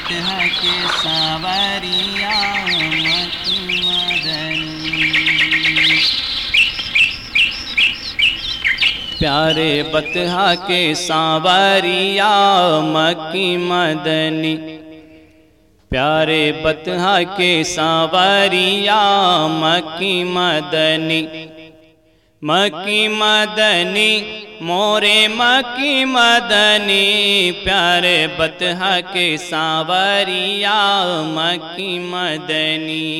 بطحہ کے ساوریا مکی مدنی، پیارے بطحہ کے ساوریا مکی مدنی، پیارے بطحہ کے ساوریا مکی مدنی، مکی مدنی مورے مکی مدنی، پیارے بطحہ کے ساوریا مکی مدنی،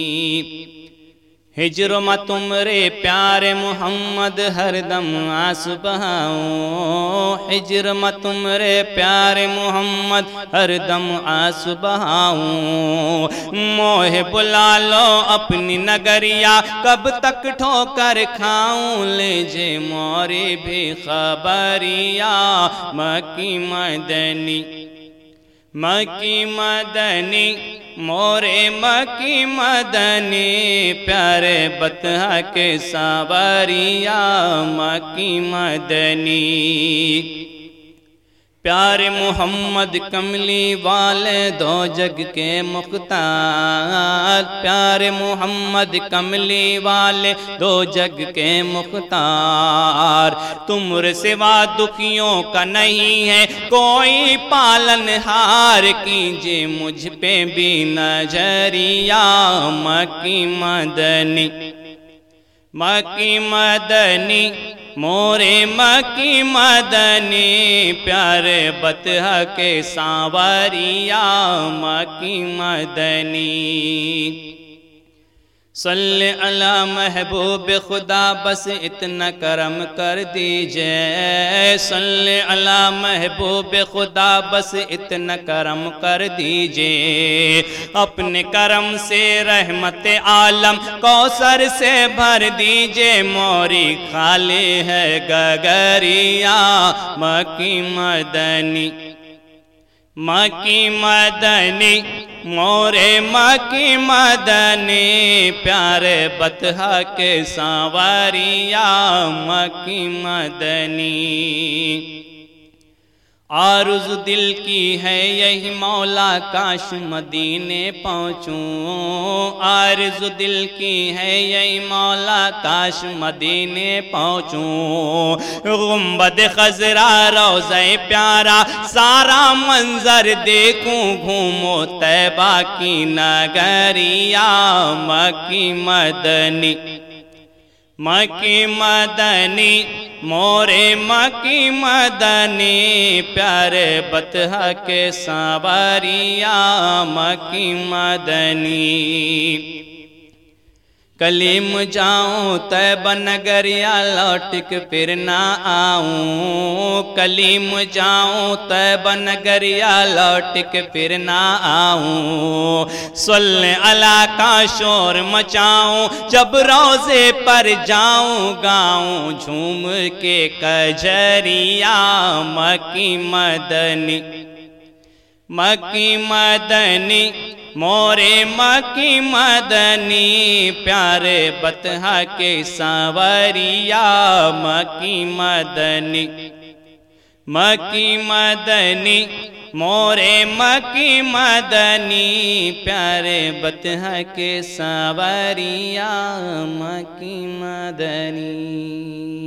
ہجر میں تمرے پیارے محمد ہر دم آنسو بہاؤں، ہجر میں تمرے پیارے محمد ہر دم آنسو بہاؤں، موہ بلا لو اپنی نگریا کب تک ٹھوکر کھاؤں، لیجے موری بھی خبریا مکی مدنی، مکی مدنی مورے مکی مدنی، پیارے بطحہ کے ساوریا مکی مدنی، پیارے محمد کملی والے دو جگ کے مختار، پیارے محمد کملی والے دو جگ کے مختار، تمر سوا دکھیوں کا نہیں ہے کوئی پالن ہار، کیجئے مجھ پہ بھی نظریہ مکی مدنی، مکی مدنی مورے مکی مدنی، پیارے بطحہ کے ساوریا مکی مدنی، صلی علی محبوب خدا بس اتنا کرم کر دیجئے، صلی علی محبوب خدا بس اتنا کرم کر دیجئے، اپنے کرم سے رحمت عالم کوثر سے بھر دیجئے، موری خالی ہے گگریا مکی مدنی، مکی مدنی مورے مکی مدنی، پیارے بطحہ کے ساوریا مکی مدنی، آرز دل کی ہے یہی مولا کاش مدینے پہنچوں، آرز دل کی ہے یہی مولا کاش مدینے پہنچوں، گنبد خضرا روضہ پیارا سارا منظر دیکھوں، گھومو طیبہ کی نگریا مکی مدنی، مکی مدنی مورے مکی مدنی، پیارے بطحہ کے ساوریا مکی مدنی، کلیم جاؤں طیبہ نگریا لوٹ کے پھر نہ آؤں، کلیم جاؤں طیبہ نگریا لوٹ کے پھر نہ آؤں، صلی علی کا شور مچاؤں جب روضے پر جاؤں، گاؤں جھوم کے کجریا مکی مدنی، مکی مدنی مورے مکی مدنی، پیارے بطحہ کے ساوریا مکی مدنی، مکی مدنی مورے مکی مدنی، پیارے بطحہ کے ساوریا مکی مدنی۔